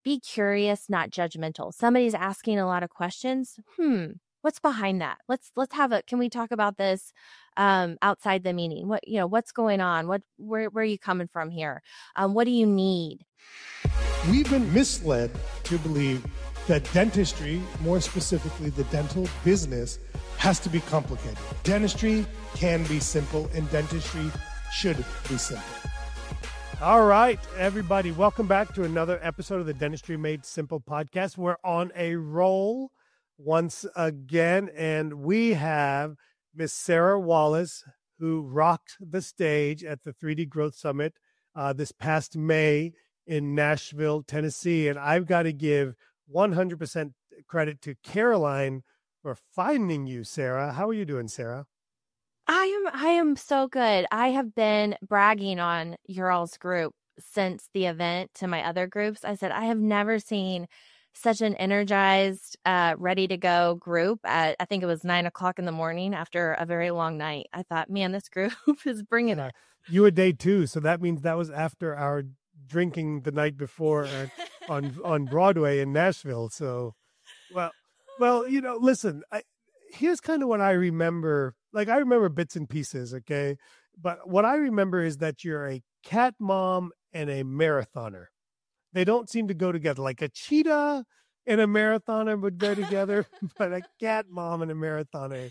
be curious, not judgmental. Somebody's asking a lot of questions. What's behind that? Let's have can we talk about this outside the meeting? What's going on? Where are you coming from here? What do you need? We've been misled to believe that dentistry, more specifically the dental business, has to be complicated. Dentistry can be simple, and dentistry should be simple. All right, everybody, welcome back to another episode of the Dentistry Made Simple podcast. We're on a roll once again, and we have Miss Sarah Wallace, who rocked the stage at the 3D Growth Summit this past May in Nashville, Tennessee. And I've got to give 100% credit to Caroline for finding you, Sarah. How are you doing, Sarah? I am so good. I have been bragging on your all's group since the event to my other groups. I said, I have never seen such an energized, ready to go group at, I think it was 9:00 in the morning after a very long night. I thought, man, this group is bringing it. You were day 2. So that means that was after our drinking the night before on Broadway in Nashville. So, well, listen, here's kind of what I remember. Like, I remember bits and pieces, okay? But what I remember is that you're a cat mom and a marathoner. They don't seem to go together. Like a cheetah and a marathoner would go together, but a cat mom and a marathoner.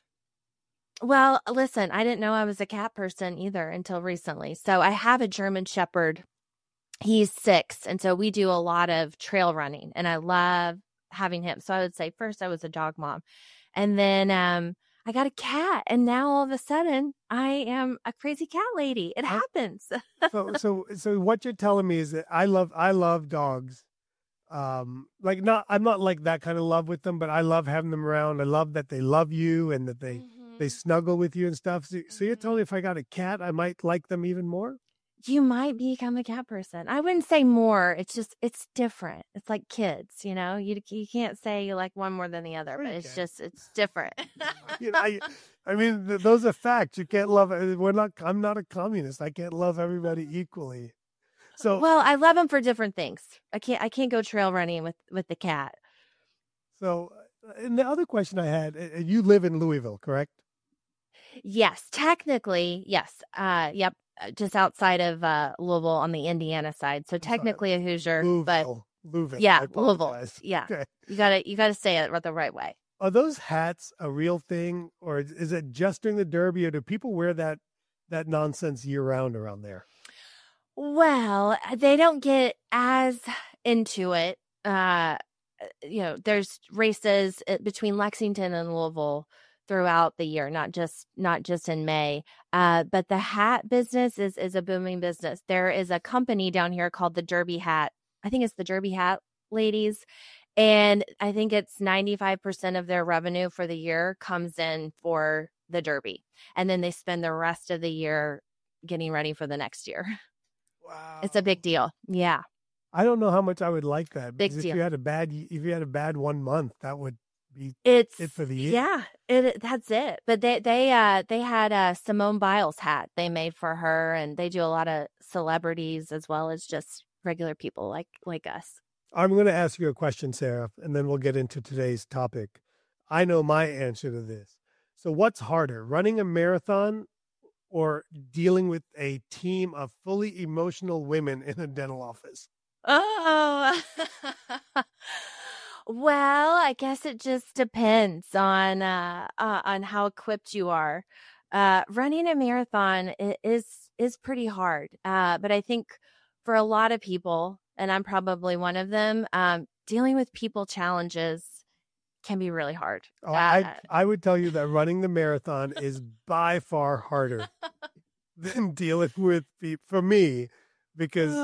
Well, listen, I didn't know I was a cat person either until recently. So I have a German Shepherd. He's 6. And so we do a lot of trail running, and I love having him. So I would say first I was a dog mom, and then I got a cat, and now all of a sudden I am a crazy cat lady. It happens. So what you're telling me is that I love dogs. I'm not like that kind of love with them, but I love having them around. I love that they love you and that they snuggle with you and stuff. So you're telling me if I got a cat, I might like them even more? You might become a cat person. I wouldn't say more. It's different. It's like kids, you can't say you like one more than the other, but it's different. I mean, those are facts. You can't love, I'm not a communist. I can't love everybody equally. So, well, I love them for different things. I can't go trail running with the cat. So, and the other question I had, you live in Louisville, correct? Yes, technically, yes. Yep. Just outside of Louisville on the Indiana side. So technically a Hoosier, Louisville. Yeah, Louisville. Yeah. Okay. You gotta say it the right way. Are those hats a real thing, or is it just during the Derby, or do people wear that nonsense year round around there? Well, they don't get as into it. There's races between Lexington and Louisville throughout the year, not just in May. But the hat business is a booming business. There is a company down here called the Derby Hat. I think it's the Derby Hat ladies. And I think it's 95% of their revenue for the year comes in for the Derby. And then they spend the rest of the year getting ready for the next year. Wow. It's a big deal. Yeah. I don't know how much I would like that. Big deal. If you had a bad 1 month, that would be it for the year. Yeah, that's it. But they had Simone Biles hat they made for her, and they do a lot of celebrities as well as just regular people like us. I'm going to ask you a question, Sarah, and then we'll get into today's topic. I know my answer to this. So what's harder, running a marathon or dealing with a team of fully emotional women in a dental office? Oh, well, I guess it just depends on how equipped you are. Running a marathon is pretty hard, but I think for a lot of people, and I'm probably one of them, dealing with people challenges can be really hard. I would tell you that running the marathon is by far harder than dealing with people for me, because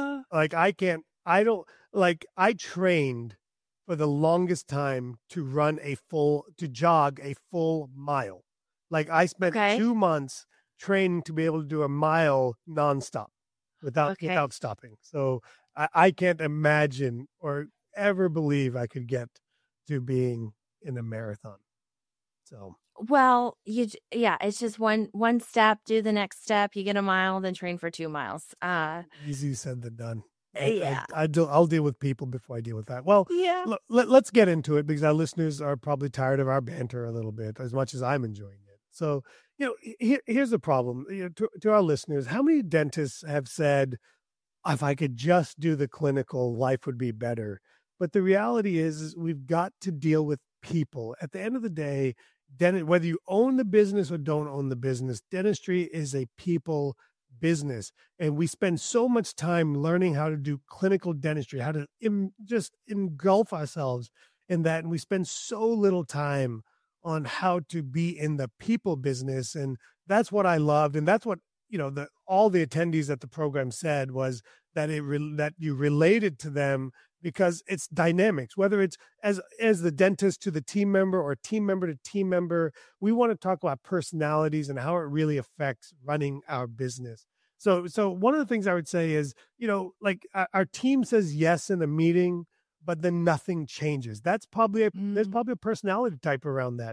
I trained for the longest time to jog a full mile. Like I spent 2 months training to be able to do a mile nonstop without stopping. So I can't imagine or ever believe I could get to being in a marathon. So, well, it's just one step, do the next step, you get a mile, then train for 2 miles. Easier said than done. Yeah. I'll deal with people before I deal with that. Well, Yeah. let's get into it because our listeners are probably tired of our banter a little bit as much as I'm enjoying it. So, here's the problem. To our listeners, how many dentists have said, if I could just do the clinical, life would be better? But the reality is we've got to deal with people. At the end of the day, whether you own the business or don't own the business, dentistry is a people business. And we spend so much time learning how to do clinical dentistry, how to just engulf ourselves in that. And we spend so little time on how to be in the people business. And that's what I loved. And that's what, all the attendees at the program said was that that you related to them because it's dynamics, whether it's as the dentist to the team member or team member to team member. We want to talk about personalities and how it really affects running our business. So one of the things I would say is, like our team says yes in a meeting, but then nothing changes. That's probably there's probably a personality type around that.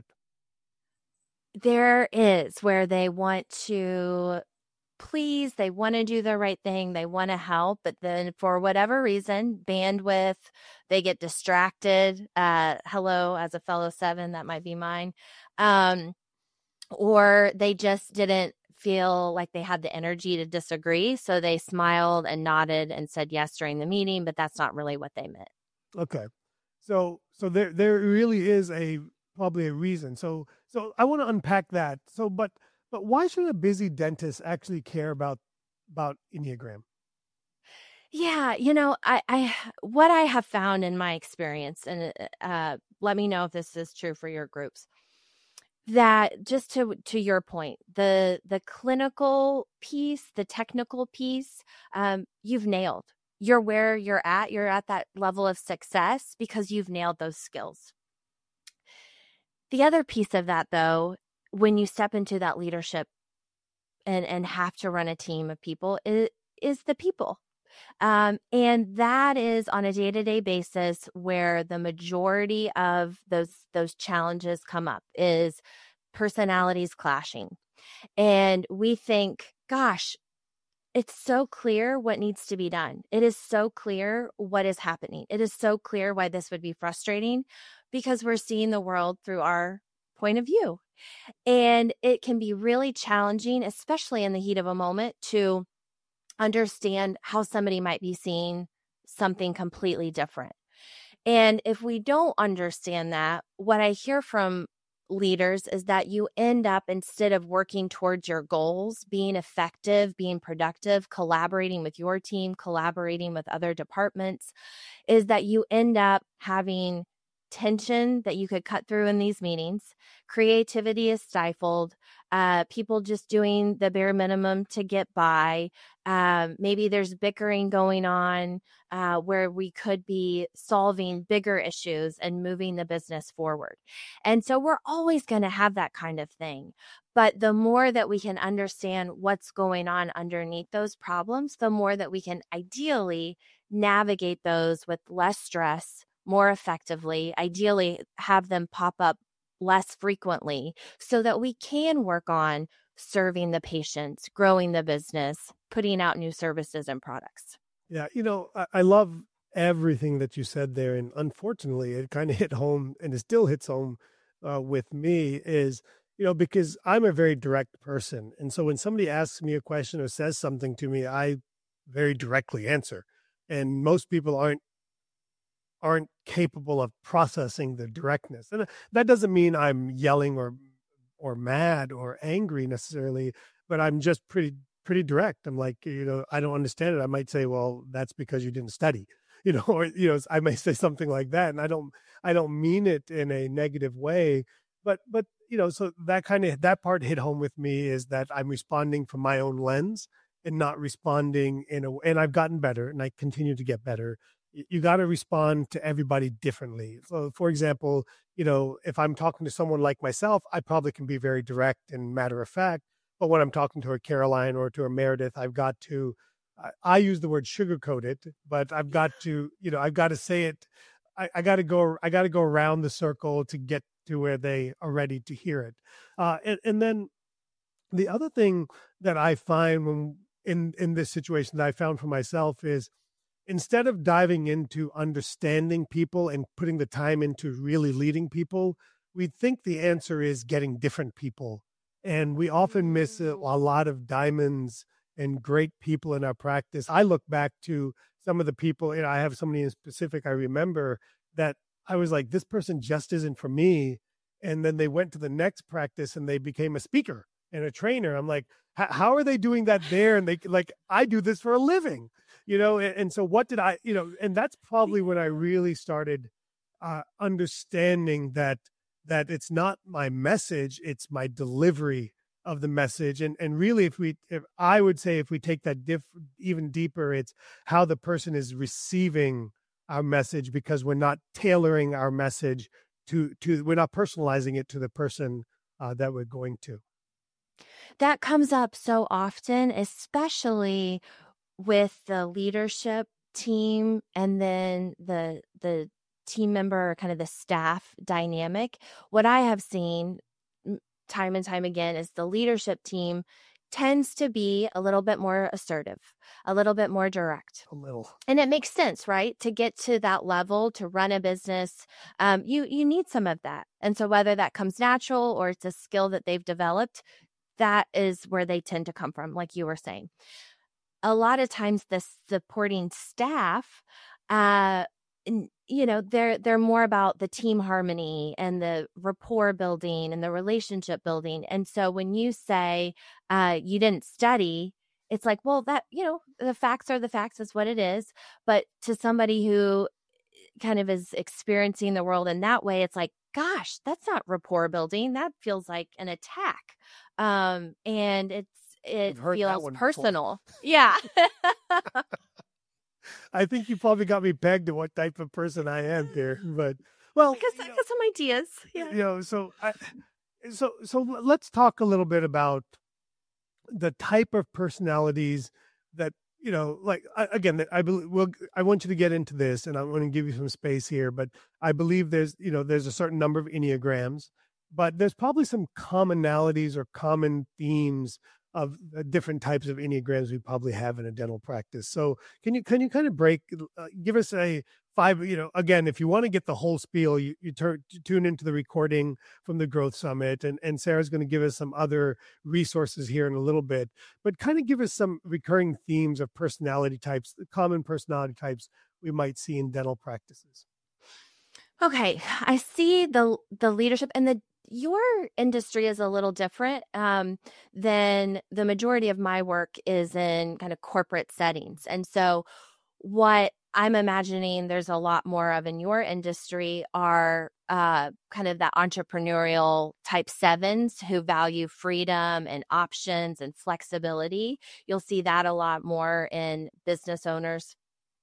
There is, where they want to please, they want to do the right thing, they want to help, but then for whatever reason, bandwidth, they get distracted. Hello, as a fellow 7, that might be mine. Or they just didn't feel like they had the energy to disagree. So they smiled and nodded and said yes during the meeting, but that's not really what they meant. Okay. So there really is probably a reason. So I want to unpack that. So, but why should a busy dentist actually care about Enneagram? Yeah, I what I have found in my experience, and let me know if this is true for your groups, that just to your point, the clinical piece, the technical piece, you've nailed. You're where you're at that level of success because you've nailed those skills. The other piece of that, though, when you step into that leadership and have to run a team of people, is the people. And that is on a day-to-day basis where the majority of those challenges come up, is personalities clashing. And we think, gosh, it's so clear what needs to be done. It is so clear what is happening. It is so clear why this would be frustrating, because we're seeing the world through our point of view. And it can be really challenging, especially in the heat of a moment, to understand how somebody might be seeing something completely different. And if we don't understand that, what I hear from leaders is that you end up, instead of working towards your goals, being effective, being productive, collaborating with your team, collaborating with other departments, is that you end up having tension that you could cut through in these meetings. Creativity is stifled. People just doing the bare minimum to get by. Maybe there's bickering going on where we could be solving bigger issues and moving the business forward. And so we're always going to have that kind of thing. But the more that we can understand what's going on underneath those problems, the more that we can ideally navigate those with less stress, more effectively, ideally have them pop up less frequently, so that we can work on serving the patients, growing the business, putting out new services and products. Yeah, I love everything that you said there. And unfortunately, it kind of hit home, and it still hits home with me, is, because I'm a very direct person. And so when somebody asks me a question or says something to me, I very directly answer. And most people aren't capable of processing the directness. And that doesn't mean I'm yelling or mad or angry necessarily, but I'm just pretty direct. I'm like, I don't understand it. I might say, well, that's because you didn't study, or, I may say something like that. And I don't mean it in a negative way, but, so that part hit home with me, is that I'm responding from my own lens and not responding and I've gotten better, and I continue to get better. You got to respond to everybody differently. So, for example, if I'm talking to someone like myself, I probably can be very direct and matter of fact. But when I'm talking to a Caroline or to a Meredith, I've got to, I use the word sugarcoat it, but I've got to, I've got to say it. I got to go around the circle to get to where they are ready to hear it. And then the other thing that I find when in this situation that I found for myself is, instead of diving into understanding people and putting the time into really leading people, we think the answer is getting different people. And we often miss a lot of diamonds and great people in our practice. I look back to some of the people, I have somebody in specific I remember that I was like, this person just isn't for me. And then they went to the next practice and they became a speaker and a trainer. I'm like, how are they doing that there? And they like, I do this for a living, and so what did I, and that's probably when I really started understanding that it's not my message, it's my delivery of the message. And really, if I would say, if we take that even deeper, it's how the person is receiving our message, because we're not tailoring our message to we're not personalizing it to the person that we're going to. That comes up so often, especially with the leadership team and then the team member or kind of the staff dynamic. What I have seen time and time again is the leadership team tends to be a little bit more assertive, a little bit more direct. A little. And it makes sense, right? To get to that level, to run a business, you need some of that. And so whether that comes natural or it's a skill that they've developed, that is where they tend to come from, like you were saying. A lot of times the supporting staff, they're more about the team harmony and the rapport building and the relationship building. And so when you say you didn't study, it's like, well, that, the facts are the facts, is what it is. But to somebody who kind of is experiencing the world in that way, it's like, gosh, that's not rapport building. That feels like an attack. And it feels personal. Yeah. I think you probably got me pegged to what type of person I am there, but well, I got some ideas. Yeah. So let's talk a little bit about the type of personalities that, I believe, I want you to get into this and I'm going to give you some space here, but I believe there's a certain number of Enneagrams, but there's probably some commonalities or common themes of different types of Enneagrams we probably have in a dental practice. So can you kind of give us a 5, again, if you want to get the whole spiel, you tune into the recording from the Growth Summit, and Sarah's going to give us some other resources here in a little bit, but kind of give us some recurring themes of personality types, the common personality types we might see in dental practices. Okay. I see the leadership and your industry is a little different than the majority of my work is in kind of corporate settings. And so what I'm imagining there's a lot more of in your industry are kind of that entrepreneurial type 7s who value freedom and options and flexibility. You'll see that a lot more in business owners.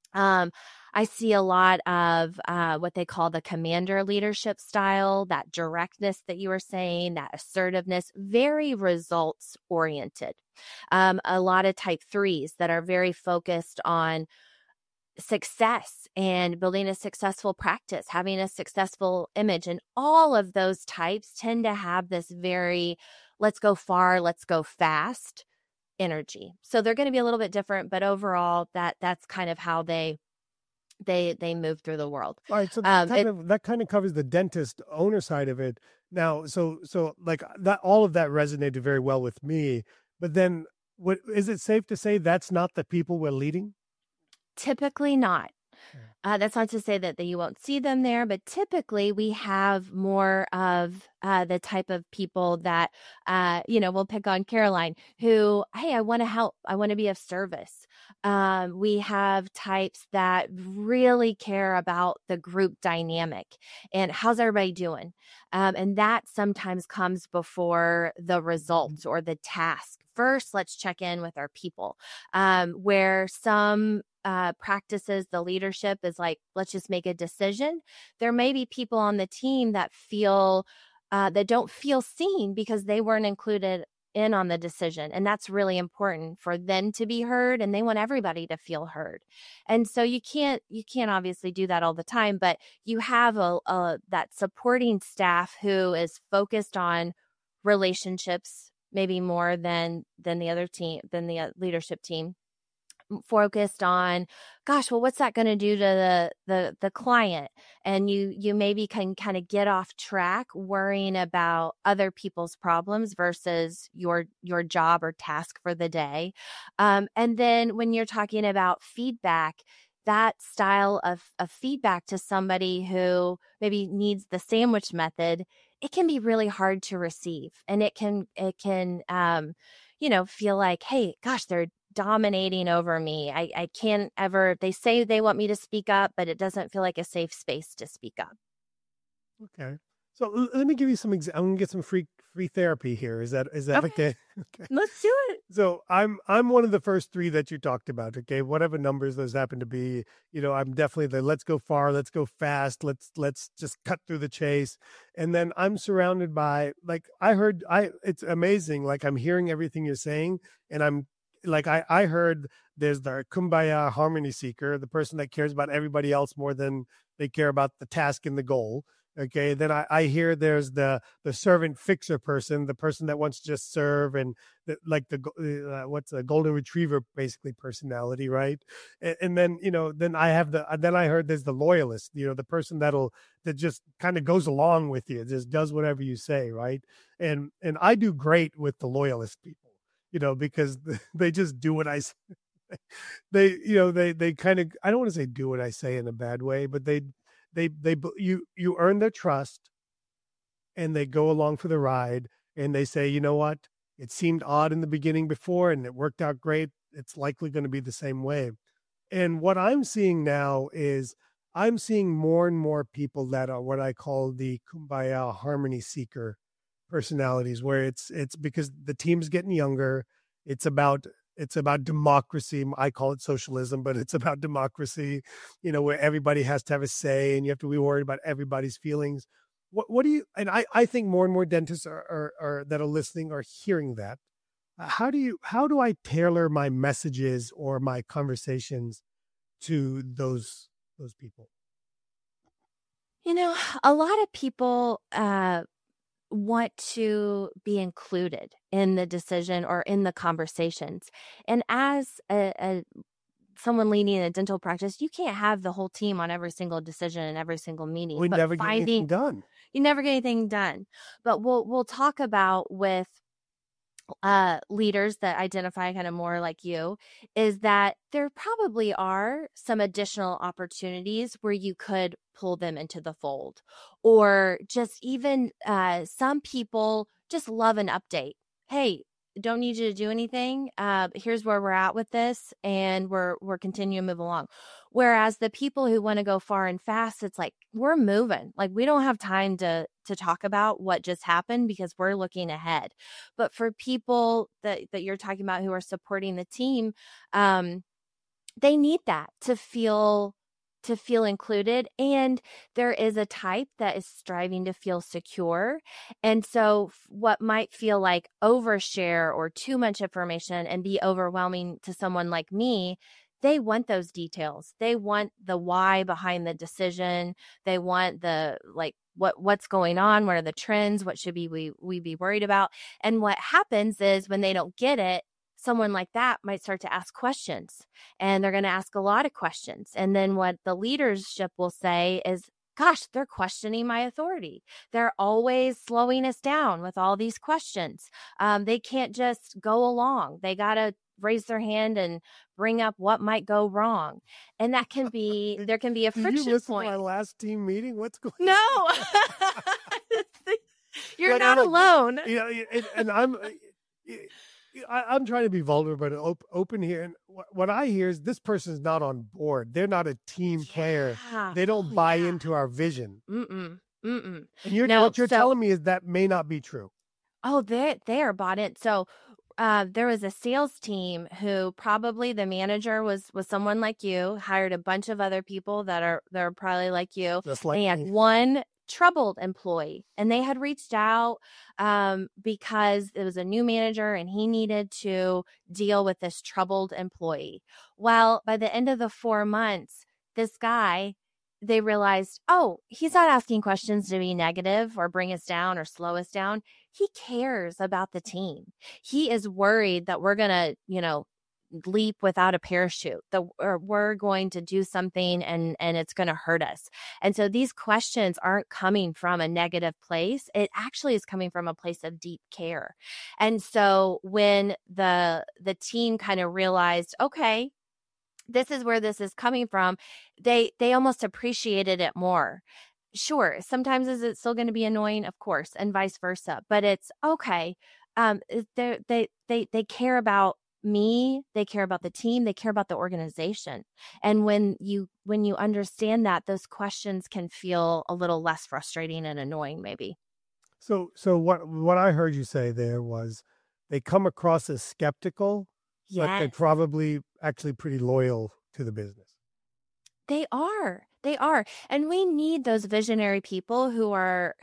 I see a lot of what they call the commander leadership style, that directness that you were saying, that assertiveness, very results oriented. A lot of type 3s that are very focused on success and building a successful practice, having a successful image. And all of those types tend to have this very, let's go far, let's go fast energy. So they're going to be a little bit different, but overall that's kind of how they move through the world. All right, so that kind of covers the dentist owner side of it. Now, so like that, all of that resonated very well with me. But then, what is it safe to say that's not the people we're leading? Typically not. That's not to say that you won't see them there, but typically we have more of the type of people that, we'll pick on Caroline, who, hey, I want to help. I want to be of service. We have types that really care about the group dynamic and how's everybody doing? And that sometimes comes before the results or the task. First, let's check in with our people, where some practices, the leadership is like, let's just make a decision. There may be people on the team that that don't feel seen because they weren't included in on the decision. And that's really important for them to be heard, and they want everybody to feel heard. And so you can't obviously do that all the time, but you have that supporting staff who is focused on relationships, maybe more than the other team, than the leadership team. focused on, gosh, well, what's that going to do to the client? And you maybe can kind of get off track worrying about other people's problems versus your job or task for the day. And then when you're talking about feedback, that style of feedback to somebody who maybe needs the sandwich method, it can be really hard to receive. And it can feel like, hey, gosh, they're dominating over me. I can't ever, they say they want me to speak up, but it doesn't feel like a safe space to speak up. Okay. So let me give you some, I'm going to get some free therapy here. Is that okay? Okay. Let's do it. So I'm one of the first three that you talked about. Okay. Whatever numbers those happen to be, I'm definitely the, let's go far, let's go fast. Let's just cut through the chase. And then I'm surrounded by, like, it's amazing. Like, I'm hearing everything you're saying, and I'm like, I heard there's the kumbaya harmony seeker, the person that cares about everybody else more than they care about the task and the goal. Okay. Then I hear there's the servant fixer person, the person that wants to just serve, and what's a golden retriever basically personality. Right. And then, then I heard there's the loyalist, the person that just kind of goes along with you, just does whatever you say. Right. And I do great with the loyalist people, because they just do what I say. They kind of, I don't want to say do what I say in a bad way, but you earn their trust, and they go along for the ride, and they say, you know what, it seemed odd in the beginning before, and it worked out great. It's likely going to be the same way. And what I'm seeing now is I'm seeing more and more people that are what I call the kumbaya harmony seeker personalities, where it's because the team's getting younger. It's about democracy. I call it socialism, but it's about democracy, where everybody has to have a say, and you have to be worried about everybody's feelings. What do you, and I think more and more dentists are that are listening are hearing that. How do I tailor my messages or my conversations to those people? A lot of people want to be included in the decision or in the conversations. And as someone leading a dental practice, you can't have the whole team on every single decision and every single meeting. We never get anything done. You never get anything done. But we'll talk about with leaders that identify kind of more like you, is that there probably are some additional opportunities where you could pull them into the fold, or just even some people just love an update. Hey, don't need you to do anything. Here's where we're at with this, and we're continuing to move along. Whereas the people who want to go far and fast, it's like, we're moving. Like, we don't have time to talk about what just happened because we're looking ahead. But for people that you're talking about who are supporting the team, they need that to feel included. And there is a type that is striving to feel secure. And so what might feel like overshare or too much information and be overwhelming to someone like me, they want those details. They want the why behind the decision. They want the, like, what's going on? What are the trends? What should we be worried about? And what happens is when they don't get it, someone like that might start to ask questions, and they're going to ask a lot of questions. And then what the leadership will say is, gosh, they're questioning my authority. They're always slowing us down with all these questions. They can't just go along. They got to raise their hand and bring up what might go wrong. And that can be, there can be a friction Did you listen point. to our last team meeting? What's going on? No, you're not alone. And I'm trying to be vulnerable but open here. And what I hear is this person's not on board. They're not a team player. They don't buy into our vision. And what you're telling me is that may not be true. Oh, they are bought in. So there was a sales team who probably the manager was someone like you, hired a bunch of other people that are probably like you. Just like and me. One troubled employee, and they had reached out because it was a new manager and he needed to deal with this troubled employee. Well, by the end of the 4 months, this guy, they realized, oh, he's not asking questions to be negative or bring us down or slow us down. He cares about the team. He is worried that we're going to, leap without a parachute. Or we're going to do something and it's going to hurt us. And so these questions aren't coming from a negative place. It actually is coming from a place of deep care. And so when the team kind of realized, okay, this is where this is coming from, they almost appreciated it more. Sure, sometimes is it still going to be annoying? Of course, and vice versa. But it's okay. They care about me, they care about the team, they care about the organization. And when you understand that, those questions can feel a little less frustrating and annoying, maybe. So what I heard you say there was they come across as skeptical, but they're probably actually pretty loyal to the business. They are. And we need those visionary people who are,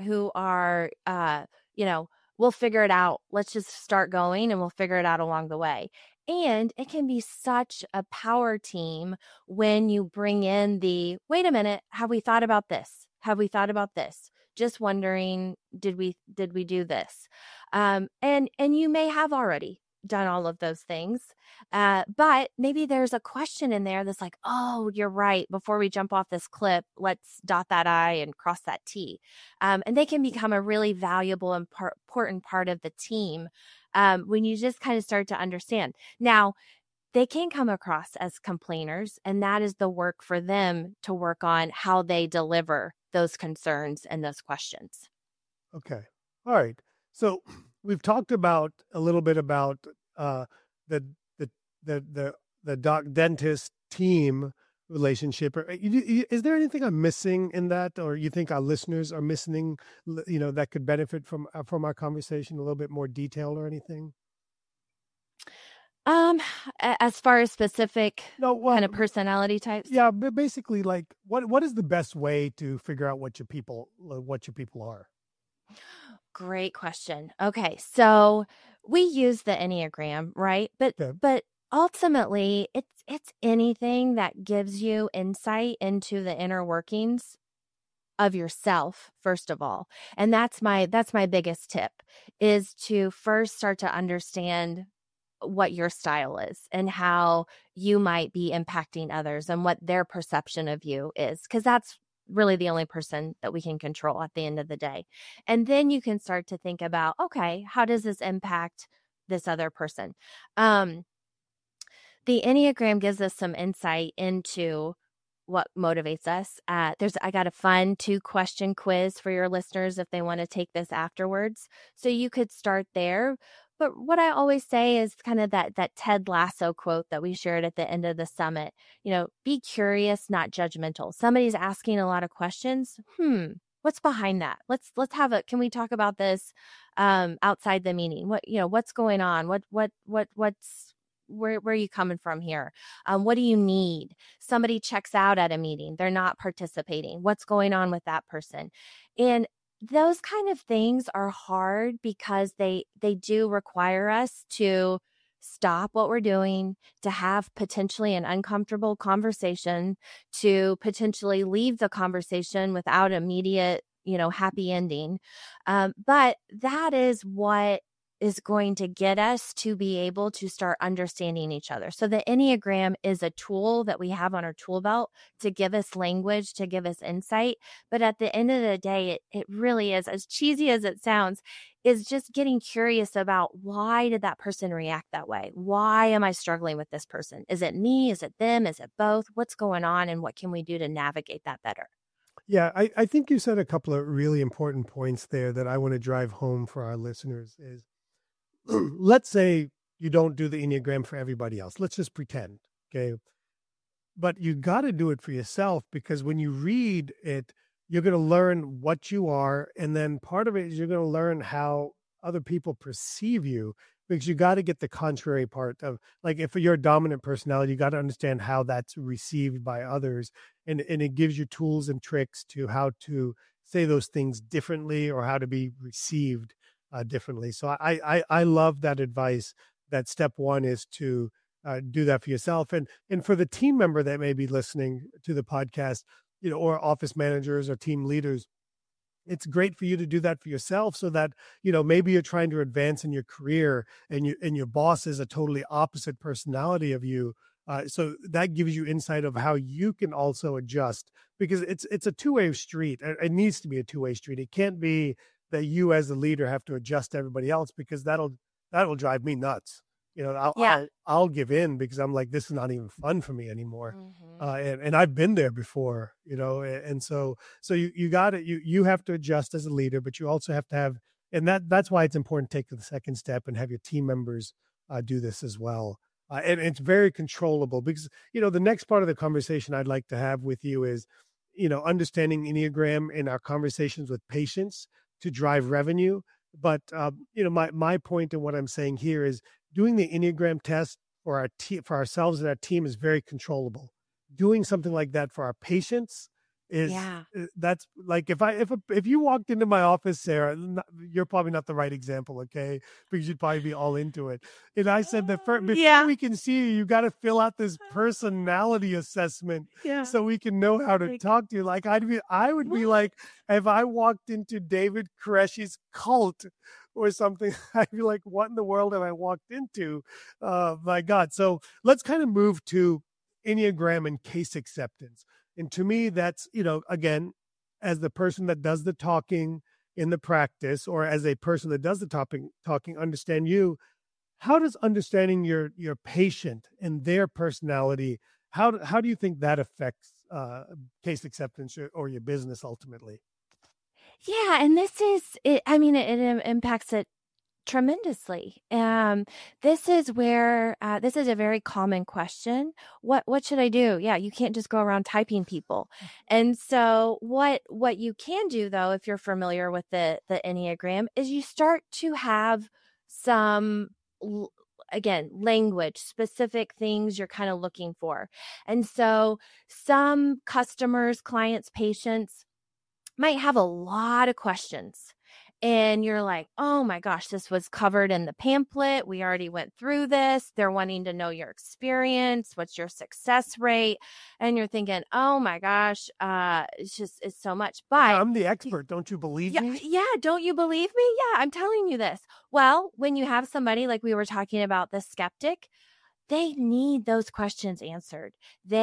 we'll figure it out. Let's just start going and we'll figure it out along the way. And it can be such a power team when you bring in wait a minute, have we thought about this? Have we thought about this? Just wondering, did we do this? And you may have already done all of those things. But maybe there's a question in there that's like, oh, you're right. Before we jump off this cliff, let's dot that I and cross that T. And they can become a really valuable and important part of the team when you just kind of start to understand. Now, they can come across as complainers, and that is the work for them to work on how they deliver those concerns and those questions. Okay. All right. So we've talked about a little bit about the doc dentist team relationship. Is there anything I'm missing in that, or you think our listeners are missing, that could benefit from our conversation, a little bit more detail or anything? As far as specific kind of personality types? Yeah, but basically, like, what is the best way to figure out what your people are? Great question. Okay, so we use the Enneagram, right? But ultimately, it's anything that gives you insight into the inner workings of yourself, first of all. And that's my biggest tip, is to first start to understand what your style is and how you might be impacting others and what their perception of you is, because that's really the only person that we can control at the end of the day. And then you can start to think about, okay, how does this impact this other person? The Enneagram gives us some insight into what motivates us. I got a fun 2-question quiz for your listeners if they want to take this afterwards. So you could start there. But what I always say is kind of that Ted Lasso quote that we shared at the end of the summit. Be curious, not judgmental. Somebody's asking a lot of questions. What's behind that? Let's have can we talk about this outside the meeting? What's going on? Where are you coming from here? What do you need? Somebody checks out at a meeting. They're not participating. What's going on with that person? And those kind of things are hard because they do require us to stop what we're doing, to have potentially an uncomfortable conversation, to potentially leave the conversation without immediate, happy ending. But that is what is going to get us to be able to start understanding each other. So the Enneagram is a tool that we have on our tool belt to give us language, to give us insight. But at the end of the day, it really is, as cheesy as it sounds, is just getting curious about, why did that person react that way? Why am I struggling with this person? Is it me? Is it them? Is it both? What's going on? And what can we do to navigate that better? Yeah, I think you said a couple of really important points there that I want to drive home for our listeners is, let's say you don't do the Enneagram for everybody else. Let's just pretend, okay? But you got to do it for yourself, because when you read it, you're going to learn what you are. And then part of it is you're going to learn how other people perceive you, because you got to get the contrary part of, like, if you're a dominant personality, you got to understand how that's received by others. And it gives you tools and tricks to how to say those things differently or how to be received differently. So I love that advice, that step one is to do that for yourself. And for the team member that may be listening to the podcast, or office managers or team leaders, it's great for you to do that for yourself so that, maybe you're trying to advance in your career and your boss is a totally opposite personality of you. So that gives you insight of how you can also adjust, because it's a two-way street. It needs to be a two-way street. It can't be that you as the leader have to adjust to everybody else, because that'll drive me nuts. I'll give in because I'm like, this is not even fun for me anymore. And I've been there before, and so you got it. You have to adjust as a leader, but you also have to have, and that's why it's important to take the second step and have your team members do this as well. And it's very controllable, because, the next part of the conversation I'd like to have with you is, understanding Enneagram in our conversations with patients to drive revenue. But, my point and what I'm saying here is doing the Enneagram test for ourselves and our team is very controllable. Doing something like that for our patients is that's like, if you walked into my office, Sarah, you're probably not the right example, okay? Because you'd probably be all into it. And I said that before we can see you got to fill out this personality assessment so we can know how to talk to you. Like I would be like, if I walked into David Koreshi's cult or something, I'd be like, what in the world have I walked into? My God. So let's kind of move to Enneagram and case acceptance. And to me, that's, again, as the person that does the talking in the practice, or as a person that does the talking, understand you. How does understanding your patient and their personality, how do you think that affects case acceptance or your business ultimately? Yeah, and this is it. I mean, it impacts it tremendously. This is where this is a very common question. What should I do? Yeah, you can't just go around typing people. And so what you can do, though, if you're familiar with the Enneagram, is you start to have some again, language, specific things you're kind of looking for. And so some customers, clients, patients might have a lot of questions. And you're like, oh my gosh, this was covered in the pamphlet. We already went through this. They're wanting to know your experience. What's your success rate? And you're thinking, oh my gosh, it's so much. But I'm the expert. Don't you believe me? Yeah. Don't you believe me? Yeah, I'm telling you this. Well, when you have somebody like we were talking about, the skeptic, they need those questions answered.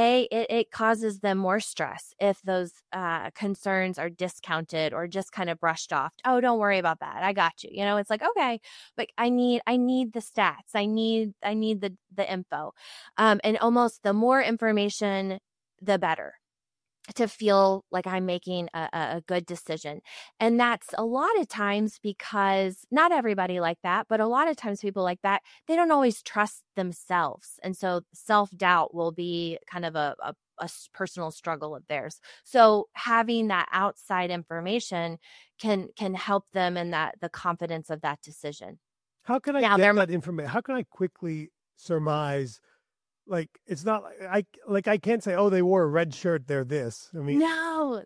It causes them more stress if those concerns are discounted or just kind of brushed off. Oh, don't worry about that. I got you. It's like, okay, but I need the stats. I need the info. And almost the more information, the better, to feel like I'm making a good decision. And that's a lot of times because not everybody like that, but a lot of times people like that, they don't always trust themselves. And so self-doubt will be kind of a personal struggle of theirs. So having that outside information can help them in the confidence of that decision. How can I get that information? How can I quickly surmise? Like, it's not I can't say, oh, they wore a red shirt, they're this. I mean, no,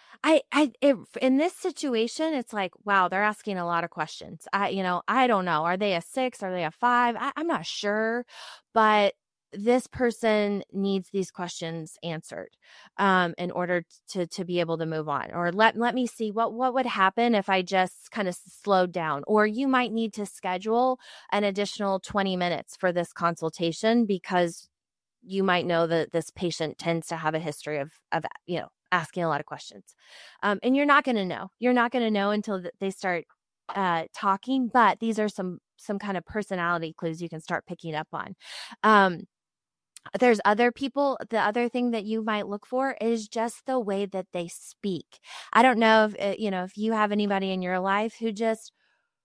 in this situation, it's like, wow, they're asking a lot of questions. I don't know. Are they a 6? Are they a 5? I'm not sure, but this person needs these questions answered in order to be able to move on. Or let me see what would happen if I just kind of slowed down. Or you might need to schedule an additional 20 minutes for this consultation, because you might know that this patient tends to have a history of asking a lot of questions. And you're not going to know. You're not going to know until they start talking. But these are some kind of personality clues you can start picking up on. There's other people. The other thing that you might look for is just the way that they speak. I don't know if you have anybody in your life who just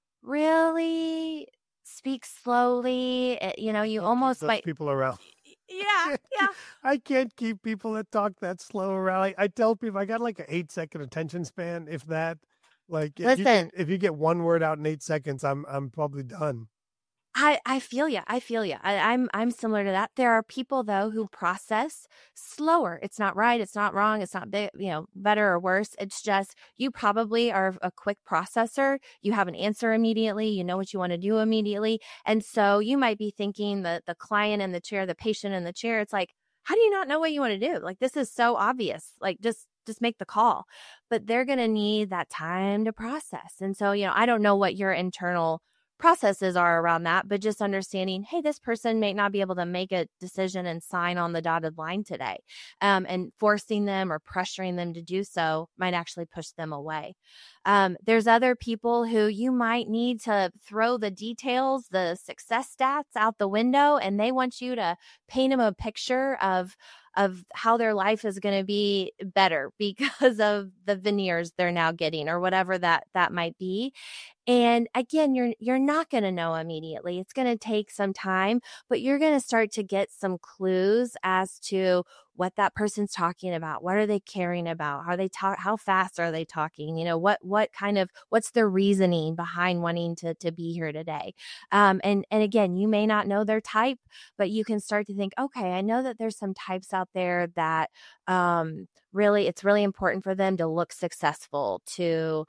really speaks slowly. You almost might people around. Yeah. I can't keep people that talk that slow around. I tell people I got like an 8-second attention span, if that. Like, if you get one word out in 8 seconds, I'm probably done. I feel you. I'm similar to that. There are people, though, who process slower. It's not right. It's not wrong. It's not better or worse. It's just you probably are a quick processor. You have an answer immediately. You know what you want to do immediately. And so you might be thinking the client in the chair, the patient in the chair. It's like, how do you not know what you want to do? Like, this is so obvious. Like, just just make the call. But they're going to need that time to process. And so, I don't know what your internal processes are around that, but just understanding, hey, this person may not be able to make a decision and sign on the dotted line today. And forcing them or pressuring them to do so might actually push them away. There's other people who you might need to throw the details, the success stats out the window, and they want you to paint them a picture of how their life is going to be better because of the veneers they're now getting or whatever that might be. And again, you're not going to know immediately. It's going to take some time, but you're going to start to get some clues as to what that person's talking about. What are they caring about? How fast are they talking? What's their reasoning behind wanting to be here today? And again, you may not know their type, but you can start to think, okay, I know that there's some types out there that it's really important for them to look successful, to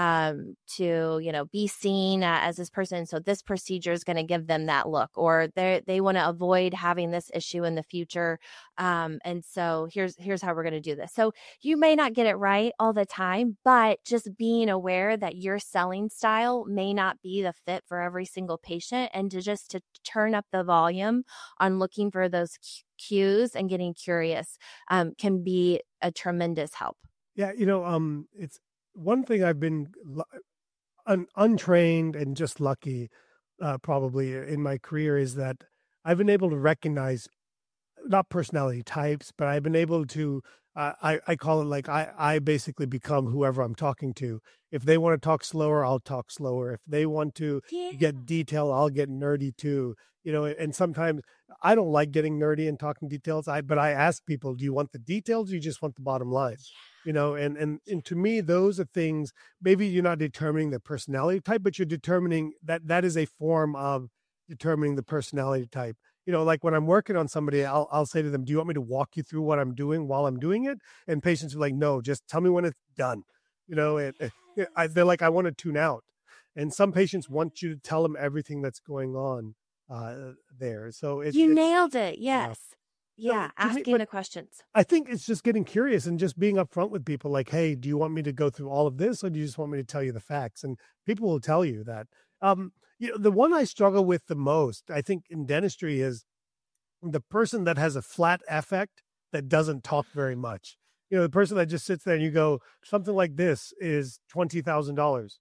be seen as this person. So this procedure is going to give them that look, or they want to avoid having this issue in the future. And so here's how we're going to do this. So you may not get it right all the time, but just being aware that your selling style may not be the fit for every single patient, and to turn up the volume on looking for those cues and getting curious can be a tremendous help. Yeah, it's one thing I've been untrained and just lucky probably in my career is that I've been able to recognize not personality types, but I've been able to I call it like I basically become whoever I'm talking to. If they want to talk slower, I'll talk slower. If they want to get detail, I'll get nerdy too. And sometimes I don't like getting nerdy and talking details. But I ask people, do you want the details or you just want the bottom line? And to me, those are things, maybe you're not determining the personality type, but you're determining that is a form of determining the personality type. Like when I'm working on somebody, I'll say to them, do you want me to walk you through what I'm doing while I'm doing it? And patients are like, no, just tell me when it's done. They're like, I want to tune out. And some patients want you to tell them everything that's going on there. So you nailed it. Yes. Yeah. Asking the questions. I think it's just getting curious and just being upfront with people like, hey, do you want me to go through all of this or do you just want me to tell you the facts? And people will tell you that. The one I struggle with the most, I think, in dentistry is the person that has a flat affect that doesn't talk very much. The person that just sits there and you go, something like this is $20,000.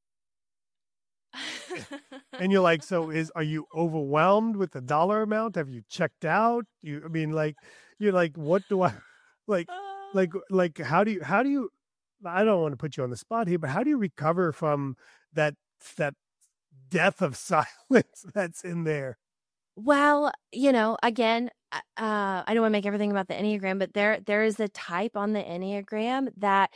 And you're like, are you overwhelmed with the dollar amount? Have you checked out? You're like, what do I like, how do you, I don't want to put you on the spot here, but how do you recover from that death of silence that's in there? Well, again, I don't want to make everything about the Enneagram, but there is a type on the Enneagram that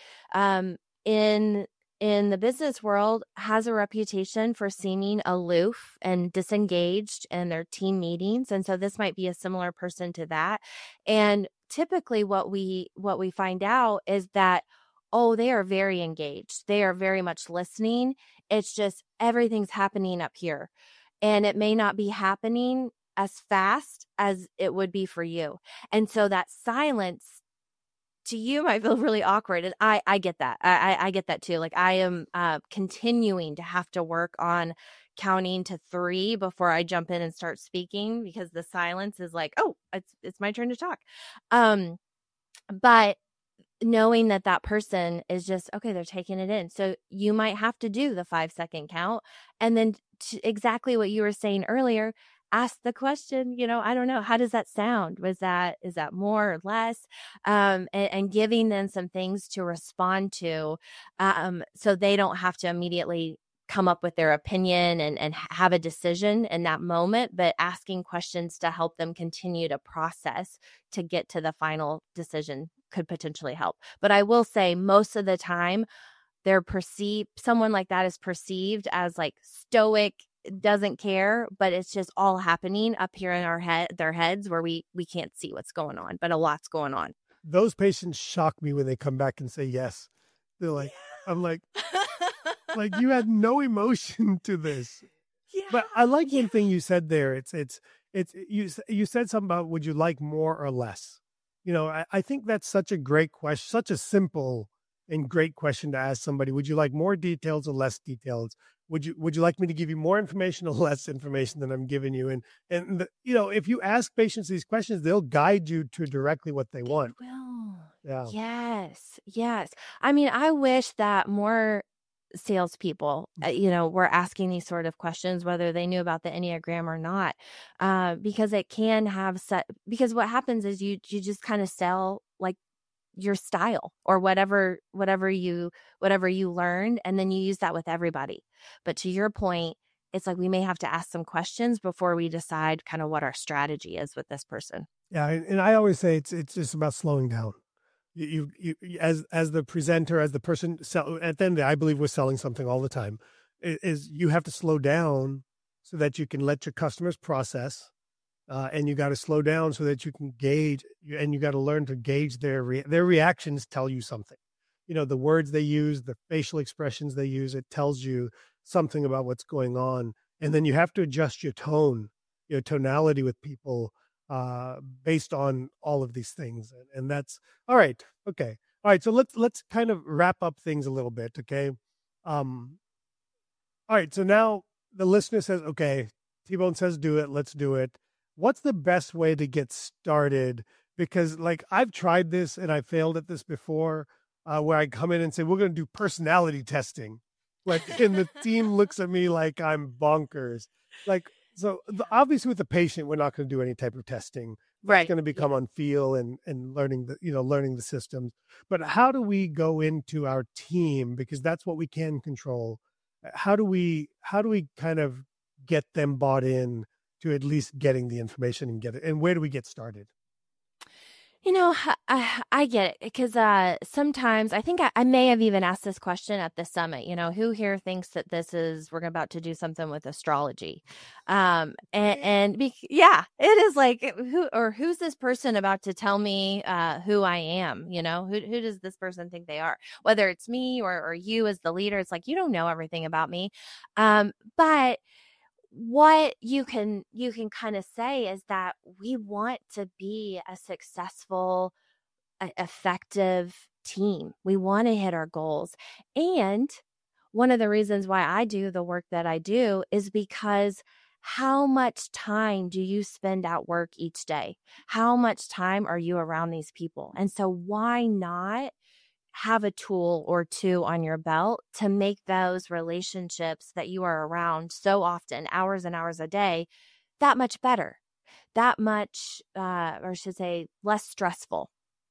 in the business world has a reputation for seeming aloof and disengaged in their team meetings. And so this might be a similar person to that. And typically what we find out is that, they are very engaged. They are very much listening. It's just everything's happening up here. And it may not be happening as fast as it would be for you. And so that silence to you might feel really awkward. And I get that. I get that too. Like I am continuing to have to work on counting to 3 before I jump in and start speaking, because the silence is like, it's my turn to talk. But knowing that person is just, okay, they're taking it in. So you might have to do the 5-second count. And then exactly what you were saying earlier, ask the question, I don't know, how does that sound? Is that more or less? And giving them some things to respond to, so they don't have to immediately come up with their opinion and have a decision in that moment, but asking questions to help them continue to process to get to the final decision could potentially help. But I will say most of the time someone like that is perceived as like stoic, doesn't care, but it's just all happening up here in their heads where we can't see what's going on, but a lot's going on. Those patients shock me when they come back and say yes. They're like, I'm like, like you had no emotion to this. Yeah. But I like one thing you said there. It's you said something about, would you like more or less? I think that's such a great question, such a simple and great question to ask somebody. Would you like more details or less details? Would you like me to give you more information or less information than I'm giving you? If you ask patients these questions, they'll guide you to directly what they want. Will. Yeah. Yes. Yes. I mean, I wish that more salespeople, were asking these sort of questions, whether they knew about the Enneagram or not, because it can have because what happens is you just kind of sell like your style or whatever you learned, and then you use that with everybody. But to your point, it's like we may have to ask some questions before we decide kind of what our strategy is with this person. Yeah, and I always say it's just about slowing down. You as the presenter, as the person at the end of the day, I believe we're selling something all the time. Is you have to slow down so that you can let your customers process, and you got to slow down so that you can gauge, and you got to learn to gauge their reactions. Tell you something, the words they use, the facial expressions they use. It tells you something about what's going on, and then you have to adjust your tone, your tonality with people based on all of these things. And that's all right. Okay. All right. So let's kind of wrap up things a little bit. Okay. All right. So now the listener says, okay, T-Bone says, do it. Let's do it. What's the best way to get started? Because I've tried this and I failed at this before, where I come in and say, we're going to do personality testing. And the team looks at me like I'm bonkers. So obviously with the patient, we're not going to do any type of testing. Right. It's going to become on feel and learning the systems. But how do we go into our team? Because that's what we can control. How do we kind of get them bought in to at least getting the information and get it? And where do we get started? I get it because sometimes I think I may have even asked this question at the summit. Who here thinks that we're about to do something with astrology? Yeah, it is like who's this person about to tell me who I am? Who does this person think they are? Whether it's me or you as the leader, it's like you don't know everything about me, but what you can kind of say is that we want to be a successful, effective team. We want to hit our goals. And one of the reasons why I do the work that I do is because how much time do you spend at work each day? How much time are you around these people? And so why not have a tool or two on your belt to make those relationships that you are around so often, hours and hours a day, that much better, that much, or I should say, less stressful.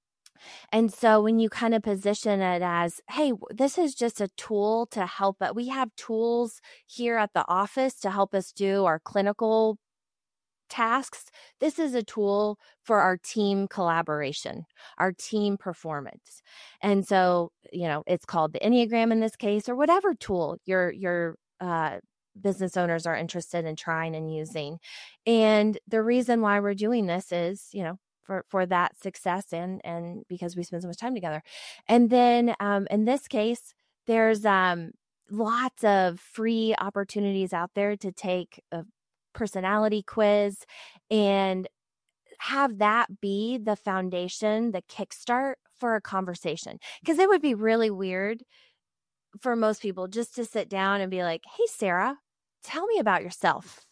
And so when you kind of position it as, hey, this is just a tool to help it. We have tools here at the office to help us do our clinical tasks. This is a tool for our team collaboration, our team performance. And so, it's called the Enneagram in this case, or whatever tool your business owners are interested in trying and using. And the reason why we're doing this is, for that success and because we spend so much time together. And then in this case, there's lots of free opportunities out there to take a personality quiz and have that be the foundation, the kickstart for a conversation. Because it would be really weird for most people just to sit down and be like, hey, Sarah, tell me about yourself.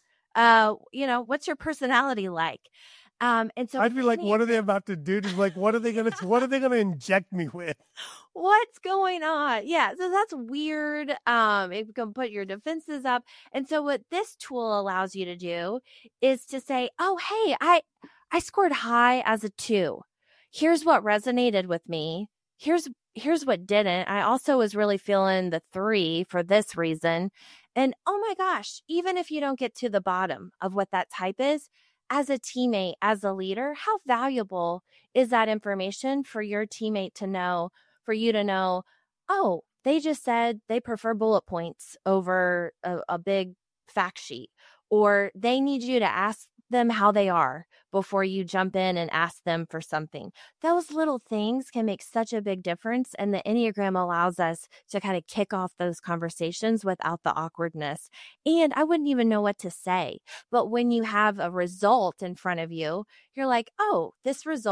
What's your personality like? And so I'd be like, what are they about to do? Just like, what are they going to inject me with? What's going on? Yeah. So that's weird. It can put your defenses up. And so what this tool allows you to do is to say, oh, hey, I scored high as a 2. Here's what resonated with me. Here's what didn't. I also was really feeling the 3 for this reason. And oh my gosh, even if you don't get to the bottom of what that type is, as a teammate, as a leader, how valuable is that information for your teammate to know, for you to know, oh, they just said they prefer bullet points over a big fact sheet, or they need you to ask them how they are before you jump in and ask them for something. Those little things can make such a big difference. And the Enneagram allows us to kind of kick off those conversations without the awkwardness. And I wouldn't even know what to say. But when you have a result in front of you, you're like, oh, this result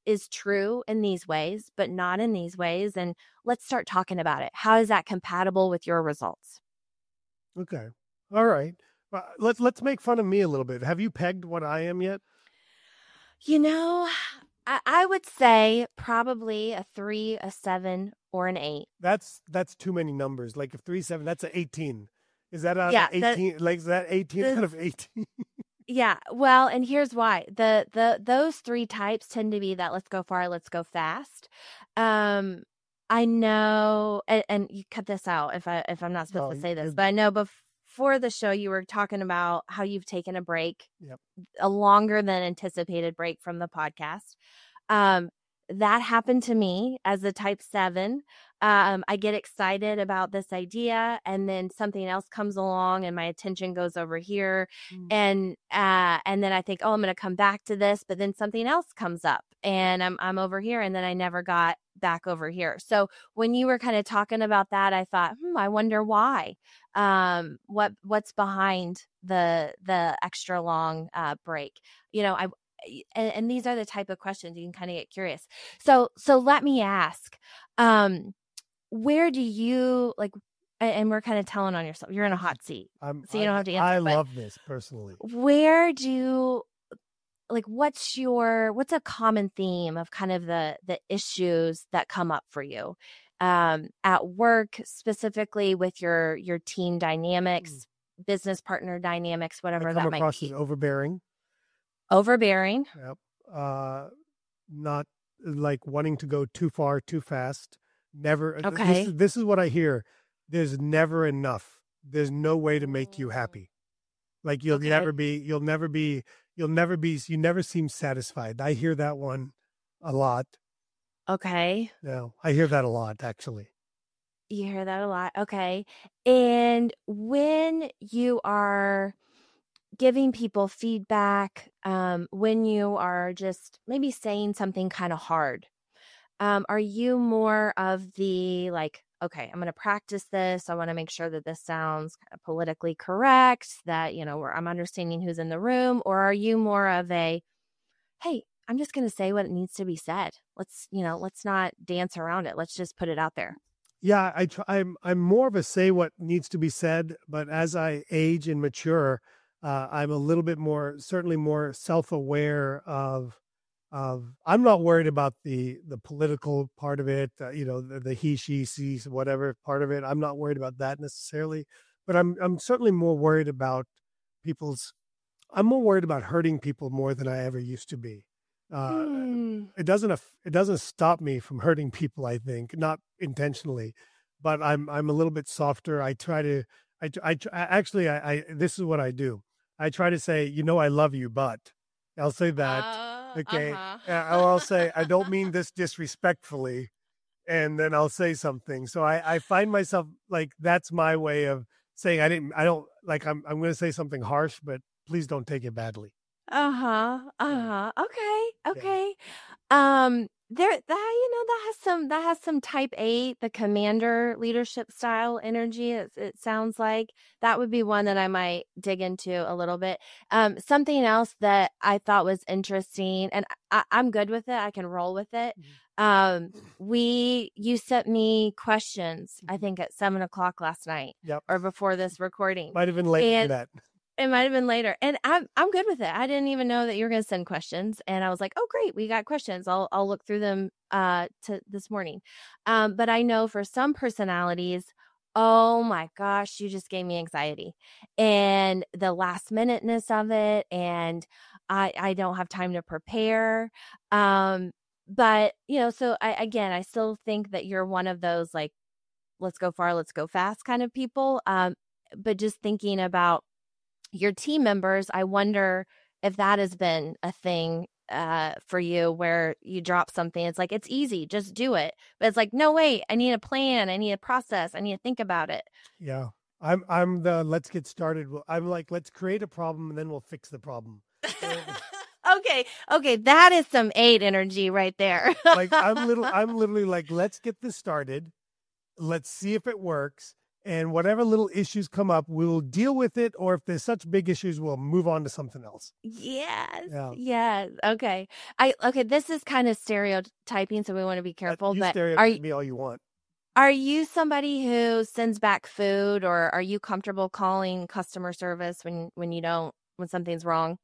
is true in these ways, but not in these ways. And let's start talking about it. How is that compatible with your results? Okay. All right. Well, let's make fun of me a little bit. Have you pegged what I am yet? You know, I would say probably a 3, a 7, or an 8. That's too many numbers. Like if 3, 7, that's an 18. Is that out Yeah, of 18? Like is that 18 out of 18? Yeah. Well, and here's why. Those 3 types tend to be that let's go far, let's go fast. I know, and you cut this out if I'm not supposed to say this, but I know before the show you were talking about how you've taken a break, Yep. a longer than anticipated break from the podcast. That happened to me as a type 7. I get excited about this idea, and then something else comes along and my attention goes over here. And then I think, oh, I'm going to come back to this, but then something else comes up and I'm over here, and then I never got back over here. So when you were kind of talking about that, I thought, I wonder why. What's behind the extra long break? And these are the type of questions you can kind of get curious. So let me ask, where do you and we're kind of telling on yourself, you're in a hot seat, so you don't have to answer. I love this personally. Where do you, what's a common theme of kind of the issues that come up for you, at work, specifically with your team dynamics, business partner dynamics, whatever that might be? I come across as overbearing. Overbearing. Yep. Not like wanting to go too far, too fast. Never. Okay. This is what I hear. There's never enough. There's no way to make you happy. Like you never seem satisfied. I hear that one a lot. Okay. No, I hear that a lot, actually. You hear that a lot. Okay. And when you are giving people feedback, when you are just maybe saying something kind of hard, are you more of the okay, I'm going to practice this. I want to make sure that this sounds kind of politically correct, that, where I'm understanding who's in the room? Or are you more of a, hey, I'm just going to say what needs to be said. Let's not dance around it. Let's just put it out there. Yeah, I'm more of a say what needs to be said, but as I age and mature, I'm a little bit certainly more self-aware of I'm not worried about the political part of it, the he, she, sees, whatever part of it. I'm not worried about that necessarily, but I'm certainly more worried about I'm more worried about hurting people more than I ever used to be. It doesn't stop me from hurting people, I think, not intentionally, but I'm a little bit softer. I try to, this is what I do. I try to say, I love you, but I'll say that. Okay. I'll say, I don't mean this disrespectfully. And then I'll say something. So I find myself that's my way of saying, I'm going to say something harsh, but please don't take it badly. Okay. That has some type 8, the commander leadership style energy. It sounds like that would be one that I might dig into a little bit. Something else that I thought was interesting, and I'm good with it. I can roll with it. You sent me questions, I think at 7:00 last night. Yep. Or before this recording. Might have been late for that. It might have been later. And I'm good with it. I didn't even know that you were going to send questions. And I was like, oh, great. We got questions. I'll look through them to this morning. But I know for some personalities, oh my gosh, you just gave me anxiety. And the last minuteness of it. And I don't have time to prepare. But, so I still think that you're one of those let's go far, let's go fast kind of people. But just thinking about your team members, I wonder if that has been a thing for you, where you drop something. It's it's easy, just do it. But it's no, wait, I need a plan. I need a process. I need to think about it. Yeah. I'm the let's get started. I'm let's create a problem and then we'll fix the problem. Okay. That is some 8 energy right there. I'm literally let's get this started. Let's see if it works. and whatever little issues come up, we'll deal with it. Or if there's such big issues, we'll move on to something else. Yes. Yeah. Yes. Okay. This is kind of stereotyping, so we want to be careful. You But stereotype me all you want. are you somebody who sends back food, or are you comfortable calling customer service when something's wrong?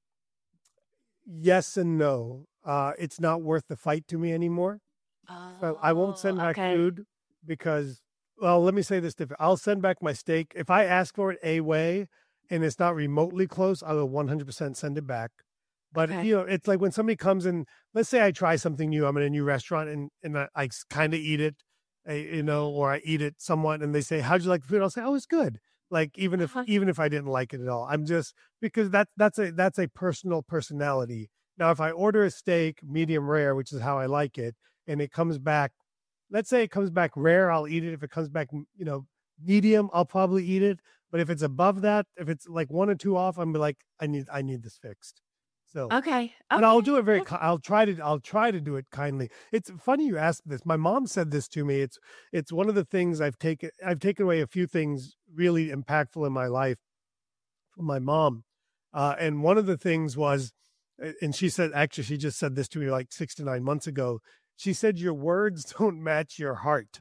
Yes and no. It's not worth the fight to me anymore. So I won't send back food because, well, let me say this different. I'll send back my steak. If I ask for it a way and it's not remotely close, I will 100% send it back. But, it's like when somebody comes in, let's say I try something new. I'm in a new restaurant and I kind of eat it, or I eat it somewhat, and they say, how'd you like the food? I'll say, oh, it's good. Like, even if I didn't like it at all, I'm just, because that's a personal personality. Now, if I order a steak medium rare, which is how I like it, and it comes back, let's say it comes back rare, I'll eat it. If it comes back, medium, I'll probably eat it. But if it's above that, if it's like 1 or 2 off, I'm like, I need this fixed. So okay. And I'll do it I'll try to do it kindly. It's funny you asked this. My mom said this to me. It's one of the things I've taken away a few things really impactful in my life from my mom. And one of the things was, and she said, actually, she just said this to me like 6 to 9 months ago. She said, your words don't match your heart.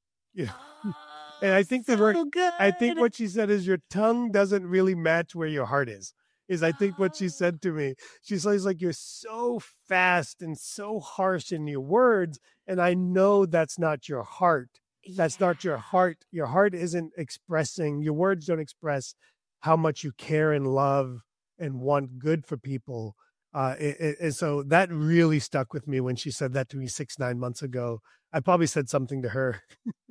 And I think I think what she said is your tongue doesn't really match where your heart is. I think what she said to me. She says, like, you're so fast and so harsh in your words. And I know that's not your heart. That's not your heart. Your heart isn't expressing, your words don't express how much you care and love and want good for people. And so that really stuck with me when she said that to me 6-9 months ago. I probably said something to her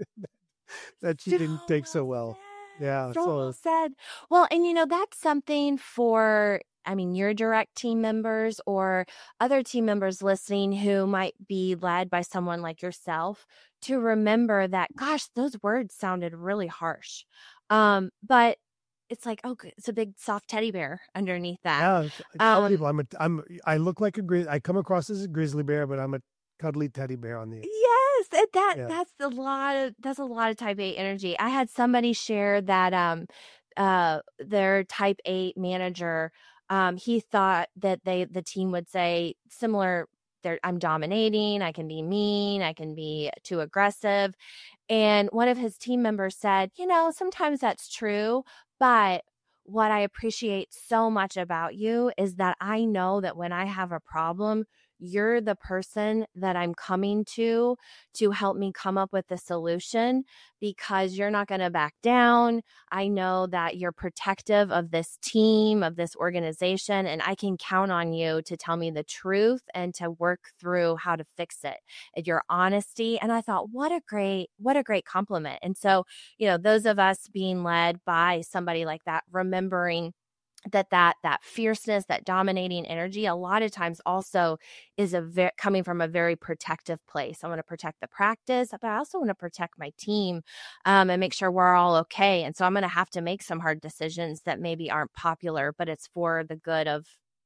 that she didn't take so well. Yeah. So well said. Well, and that's something for, your direct team members or other team members listening who might be led by someone like yourself to remember that, gosh, those words sounded really harsh. But it's like, oh, it's a big soft teddy bear underneath that. Yeah. I tell people I look like I come across as a grizzly bear, but I'm a cuddly teddy bear on the inside. Yes, that's a lot of type A energy. I had somebody share that their type A manager, he thought that the team would say similar, I'm dominating, I can be mean, I can be too aggressive. And one of his team members said, sometimes that's true, but what I appreciate so much about you is that I know that when I have a problem, you're the person that I'm coming to help me come up with a solution, because you're not going to back down. I know that you're protective of this team, of this organization, and I can count on you to tell me the truth and to work through how to fix it. And your honesty. And I thought, what a great compliment. And so, those of us being led by somebody like that, remembering that fierceness, that dominating energy, a lot of times also is coming from a very protective place. I want to protect the practice, but I also want to protect my team and make sure we're all okay. And so I'm going to have to make some hard decisions that maybe aren't popular, but it's for the good of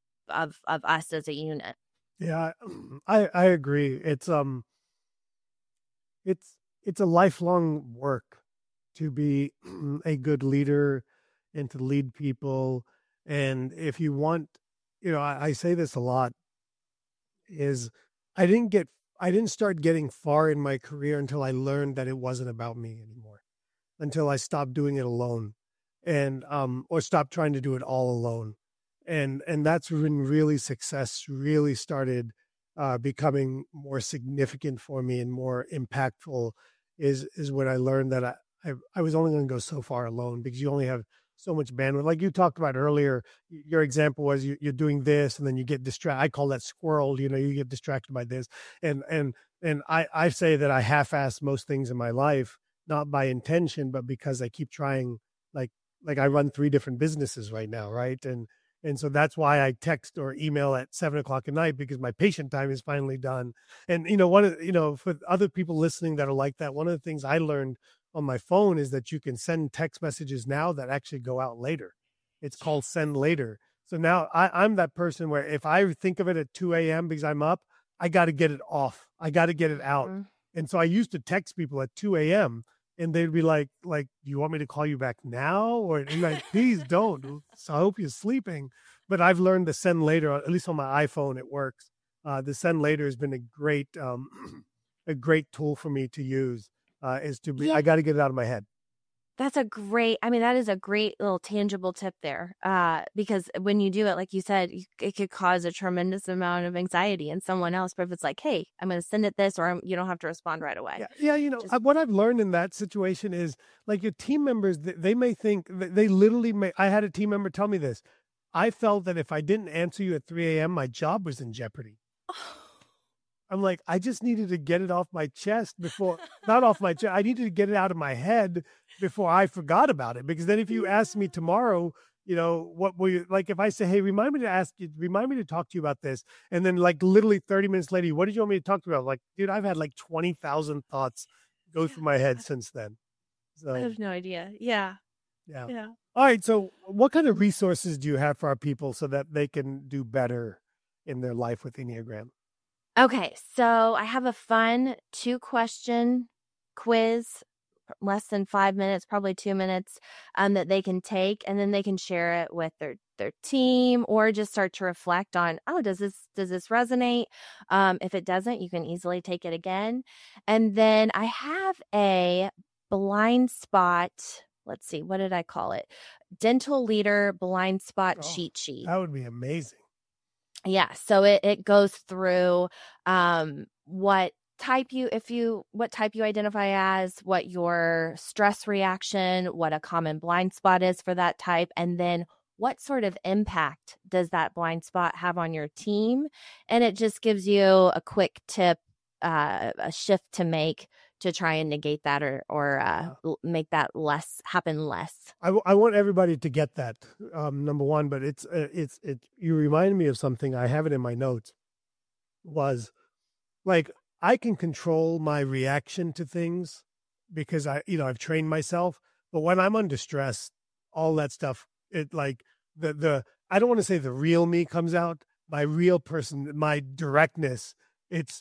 us as a unit. Yeah, I agree. It's a lifelong work to be a good leader and to lead people. And if you want, I say this a lot, is I didn't start getting far in my career until I learned that it wasn't about me anymore, until I stopped doing it alone and, or stopped trying to do it all alone. And that's when really success really started becoming more significant for me and more impactful is when I learned that I was only going to go so far alone, because you only have so much bandwidth. Like you talked about earlier, your example was you're doing this and then you get distracted. I call that squirreled, you get distracted by this. And I say that I half-ass most things in my life, not by intention, but because I keep trying, like I run 3 different businesses right now. Right. And so that's why I text or email at 7:00 at night, because my patient time is finally done. And, for other people listening that are like that, one of the things I learned on my phone is that you can send text messages now that actually go out later. It's called send later. So now I'm that person where if I think of it at 2 a.m. because I'm up, I got to get it off. I got to get it out. Mm-hmm. And so I used to text people at 2 a.m., and they'd be like, do you want me to call you back now? Or and like, please don't. So I hope you're sleeping. But I've learned the send later, at least on my iPhone, it works. The send later has been a great tool for me to use. I got to get it out of my head. That is a great little tangible tip there. Because when you do it, like you said, it could cause a tremendous amount of anxiety in someone else. But if it's like, hey, I'm going to send it this, or you don't have to respond right away. Yeah. What I've learned in that situation is like your team members, they may think they literally may. I had a team member tell me this. I felt that if I didn't answer you at 3 a.m., my job was in jeopardy. I'm like, I just needed to get it off my chest not off my chest. I needed to get it out of my head before I forgot about it. Because then if you ask me tomorrow, what will you, like if I say, hey, remind me to talk to you about this. And then like literally 30 minutes later, what did you want me to talk to you about? Like, dude, I've had like 20,000 thoughts go through my head since then. So I have no idea. Yeah. All right. So what kind of resources do you have for our people so that they can do better in their life with Enneagram? Okay, so I have a fun 2-question quiz, less than 5 minutes, probably 2 minutes, that they can take, and then they can share it with their team, or just start to reflect on, does this resonate? If it doesn't, you can easily take it again. And then I have a blind spot. Let's see, what did I call it? Dental Leader blind spot cheat sheet. That would be amazing. Yeah. So it goes through what type you identify as, what your stress reaction, what a common blind spot is for that type, and then what sort of impact does that blind spot have on your team. And it just gives you a quick tip, a shift to make to try and negate that or make that happen less. I want everybody to get that, number one, but you reminded me of something. I have it in my notes. Was like, I can control my reaction to things because I've trained myself, but when I'm under stress, all that stuff, it like I don't want to say the real me comes out, my real person, my directness. It's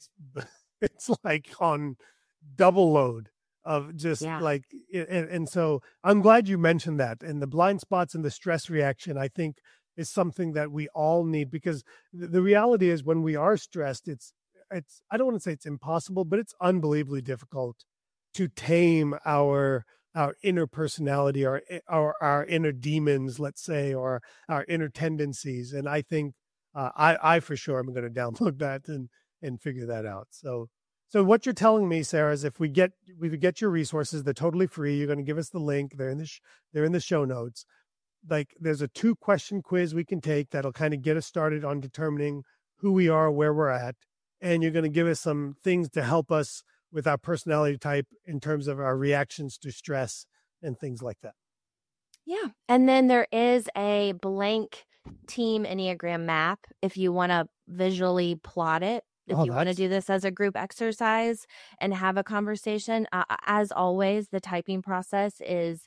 like on double load of just like, and so I'm glad you mentioned that. And the blind spots and the stress reaction, I think, is something that we all need, because the reality is when we are stressed, it's I don't want to say it's impossible, but it's unbelievably difficult to tame our inner personality, our inner demons, let's say, or our inner tendencies. And I think I for sure am going to download that and figure that out. So what you're telling me, Sarah, is if we get your resources, they're totally free. You're going to give us the link. They're in the show notes. Like, there's a 2-question quiz we can take that'll kind of get us started on determining who we are, where we're at. And you're going to give us some things to help us with our personality type in terms of our reactions to stress and things like that. Yeah. And then there is a blank team Enneagram map if you want to visually plot it. If you want to do this as a group exercise and have a conversation, as always, the typing process is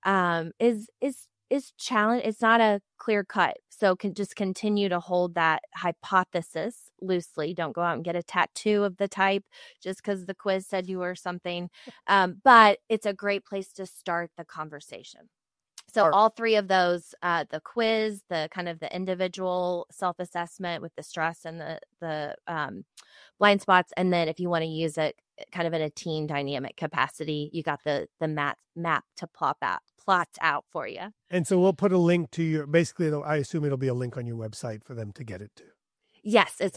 challenge. It's not a clear cut. So can just continue to hold that hypothesis loosely. Don't go out and get a tattoo of the type just because the quiz said you were something. But it's a great place to start the conversation. So all 3 of those, the quiz, the kind of the individual self-assessment with the stress and the blind spots. And then if you want to use it kind of in a team dynamic capacity, you got the map to plot out for you. And so we'll put a link to basically, I assume it'll be a link on your website for them to get it to. Yes, it's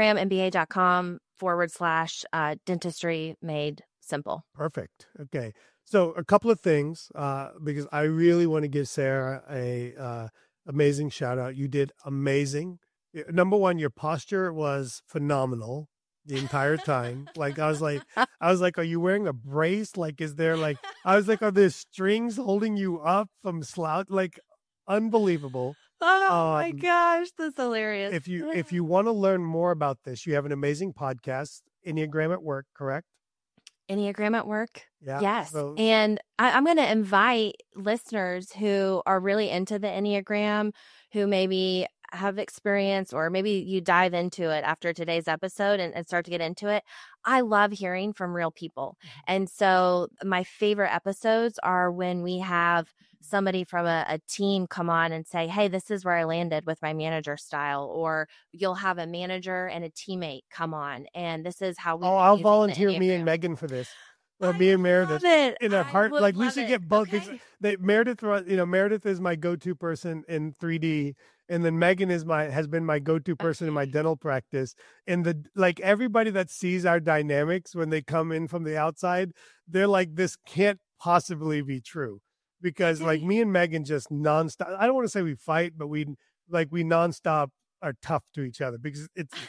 enneagramMBA.com/dentistry made simple. Perfect. Okay. So a couple of things, because I really want to give Sarah a amazing shout out. You did amazing. Number one, your posture was phenomenal the entire time. Like I was like, are you wearing a brace? Like, is there like, I was like, are there strings holding you up from slouch? Like, unbelievable. Oh my gosh, that's hilarious. If you want to learn more about this, you have an amazing podcast, Enneagram at Work, correct? Enneagram at Work. Yeah. Yes. And I'm going to invite listeners who are really into the Enneagram, who maybe have experienced, or maybe you dive into it after today's episode and start to get into it, I love hearing from real people. And so my favorite episodes are when we have somebody from a team come on and say, hey, this is where I landed with my manager style, or you'll have a manager and a teammate come on, and this is how we. Oh, I'll volunteer me and Megan for this. Me and Meredith in a heart, like we should get both. Okay. Meredith, Meredith is my go-to person in 3D, and then Megan has been my go-to person in my dental practice. And everybody that sees our dynamics when they come in from the outside, they're like, this can't possibly be true, because like me and Megan just nonstop. I don't want to say we fight, but we nonstop are tough to each other, because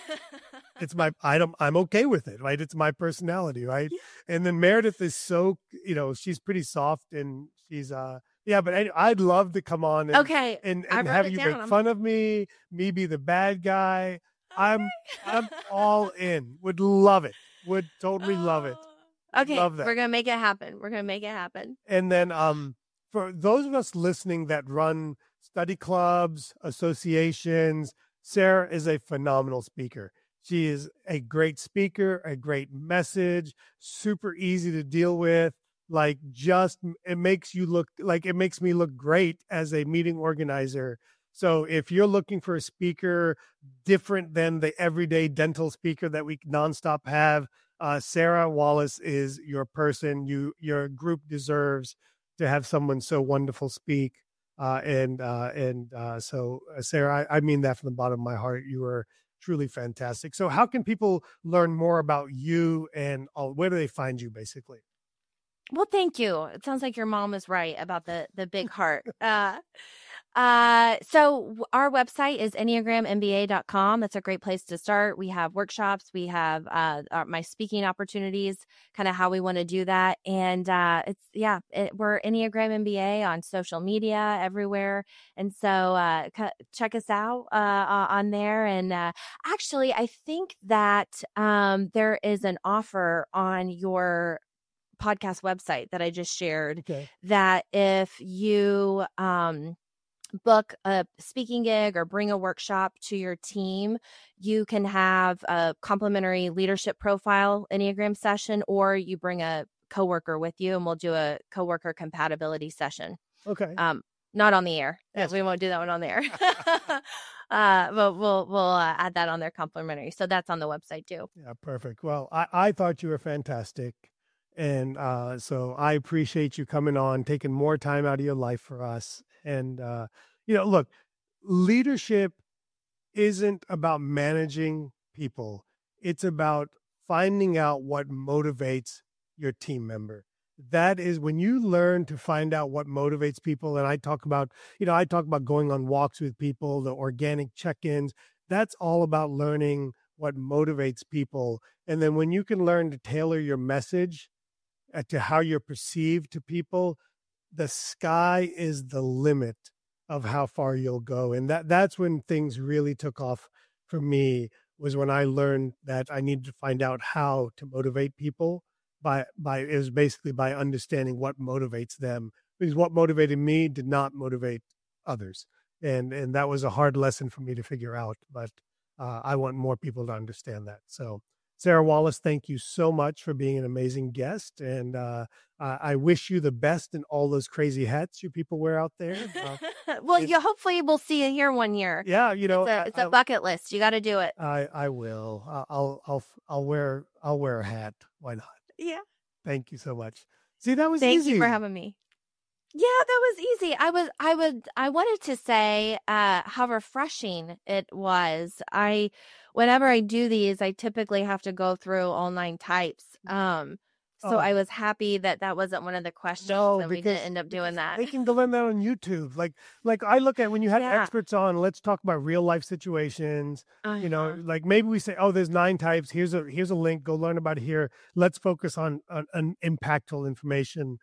I'm okay with it, right? It's my personality, right? And then Meredith is so, she's pretty soft, and she's but I'd love to come on and have you make fun of me be the bad guy. I'm all in. Would love it. Would totally love it. Okay, love that. We're gonna make it happen. And then for those of us listening that run study clubs, associations, Sarah is a phenomenal speaker. She is a great speaker, a great message, super easy to deal with. It makes me look great as a meeting organizer. So if you're looking for a speaker different than the everyday dental speaker that we nonstop have, Sarah Wallace is your person. Your group deserves to have someone so wonderful speak. So Sarah, I mean that from the bottom of my heart. You are truly fantastic. So how can people learn more about you, and where do they find you, basically? Well, thank you. It sounds like your mom is right about the big heart. So our website is EnneagramMBA.com. That's a great place to start. We have workshops. We have my speaking opportunities, kind of how we want to do that. And we're Enneagram MBA on social media everywhere. And so check us out on there. And actually, I think that there is an offer on your podcast website that I just shared, that if you book a speaking gig or bring a workshop to your team, you can have a complimentary leadership profile Enneagram session, or you bring a coworker with you and we'll do a coworker compatibility session. Okay. Not on the air. Yes. We won't do that one on the air. But we'll add that on there complimentary. So that's on the website too. Yeah, perfect. Well, I thought you were fantastic. And so I appreciate you coming on, taking more time out of your life for us. And, look, leadership isn't about managing people. It's about finding out what motivates your team member. That is when you learn to find out what motivates people. And I talk about going on walks with people, the organic check-ins. That's all about learning what motivates people. And then when you can learn to tailor your message to how you're perceived to people, the sky is the limit of how far you'll go. And that's when things really took off for me, was when I learned that I needed to find out how to motivate people by understanding what motivates them, because what motivated me did not motivate others. And that was a hard lesson for me to figure out, but I want more people to understand that. So Sarah Wallace, thank you so much for being an amazing guest. And I wish you the best in all those crazy hats you people wear out there. Hopefully we'll see you here one year. Yeah. It's a bucket list. You got to do it. I will. I'll wear a hat. Why not? Yeah. Thank you so much. See, that was easy. Thank you for having me. Yeah, that was easy. I wanted to say how refreshing it was. Whenever I do these, I typically have to go through all 9 types. So I was happy that wasn't one of the questions, and we didn't end up doing that. They can learn that on YouTube. Like I look at when you have experts on, let's talk about real life situations. Like maybe we say, there's 9 types. Here's a link. Go learn about it here. Let's focus on impactful information.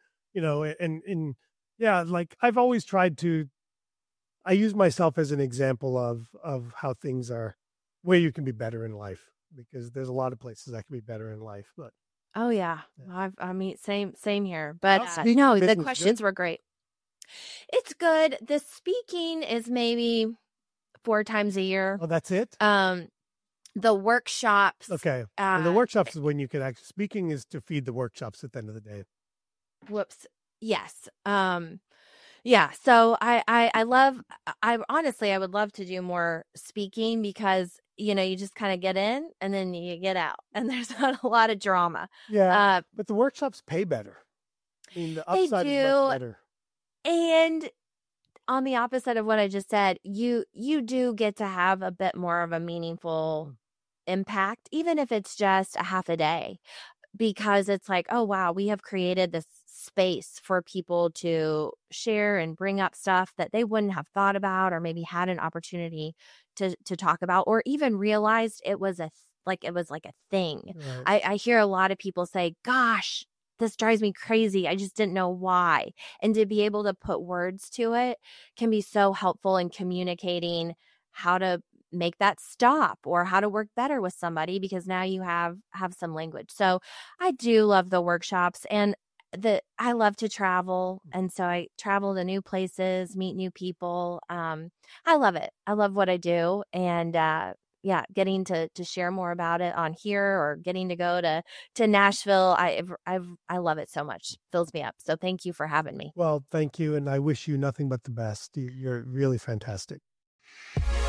Like I've always tried to. I use myself as an example of how things are, where you can be better in life, because there's a lot of places that can be better in life. But oh yeah. Same here. But the questions were great. It's good. The speaking is maybe 4 times a year. Oh, that's it? The workshops. Okay. The workshops is when you can actually, speaking is to feed the workshops at the end of the day. Whoops. Yes. Yeah. So I honestly, I would love to do more speaking because, you just kind of get in and then you get out and there's not a lot of drama. Yeah. But the workshops pay better. I mean, the upside is much better. And on the opposite of what I just said, you do get to have a bit more of a meaningful impact, even if it's just a half a day, because it's like, oh, wow, we have created this space for people to share and bring up stuff that they wouldn't have thought about or maybe had an opportunity to talk about or even realized it was like a thing. Right. I hear a lot of people say, gosh, this drives me crazy. I just didn't know why. And to be able to put words to it can be so helpful in communicating how to make that stop or how to work better with somebody, because now you have some language. So I do love the workshops, and I love to travel. And so I travel to new places, meet new people. I love it. I love what I do. And, getting to share more about it on here or getting to go to Nashville. I love it so much. Fills me up. So thank you for having me. Well, thank you. And I wish you nothing but the best. You're really fantastic.